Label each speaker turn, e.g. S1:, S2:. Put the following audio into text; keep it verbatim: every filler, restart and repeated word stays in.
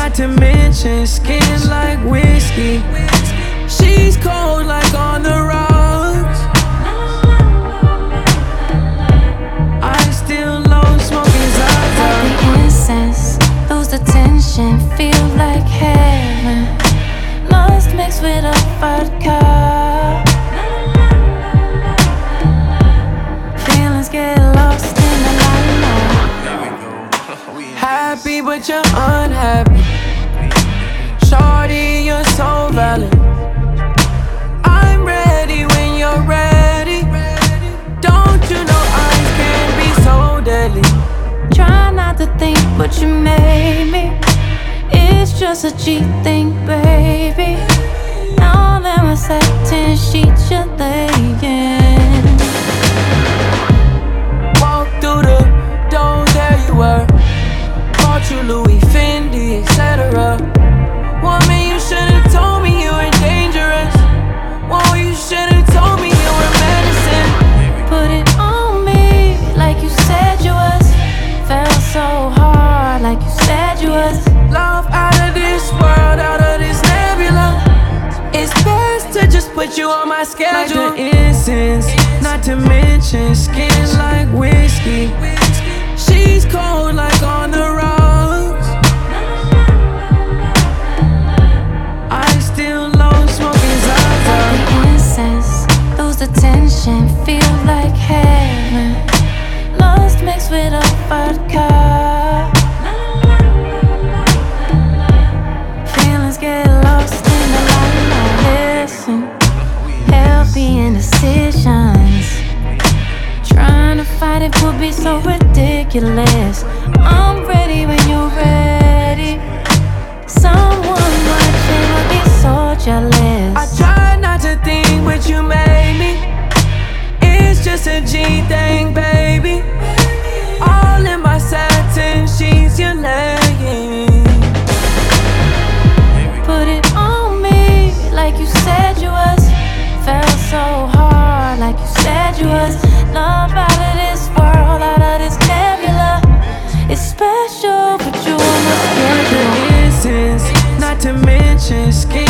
S1: not to mention skin like whiskey. She's cold like on the rocks. I still love smoking Zaza.
S2: Like the incense, lose the tension, feel like heaven. Lust mixed with a vodka. Feelings get lost in the limelight.
S1: Happy but you're unhappy. Shorty, you're so valid. I'm ready when you're ready. Don't you know eyes can be so deadly?
S2: Try not to think, but you made me. It's just a cheat thing, baby. Now that my satin sheets you're laying.
S1: Walk through the door, there you were. Bought you Louis, Fendi, et cetera. Woman, you should've told me you were dangerous. Whoa, you should've told me you were medicine.
S2: Put it on me like you said you was. Felt so hard like you said you was.
S1: Love out of this world, out of this nebula. It's best to just put you on my schedule. Like the incense, not to mention skin like whiskey. She's cold like on the rocks. I still love smoking Zaza.
S2: Like the incense, lose the tension, feel like heaven. Lust mixed with a vodka. Feelings get lost in the limelight. Listen, healthy indecisions. Trying to fight it would be so ridiculous. I'm ready when you're ready. Someone watching would be so jealous.
S1: I tried not to think, but you made me. It's just a G thing, baby. All in my satin sheets you're laying.
S2: Put it on me like you said you was. Felt so hard like you said you was. Love out of this world, out of this nebula. It's special, but you almost
S1: Like the
S2: schedule.
S1: incense, not to mention skin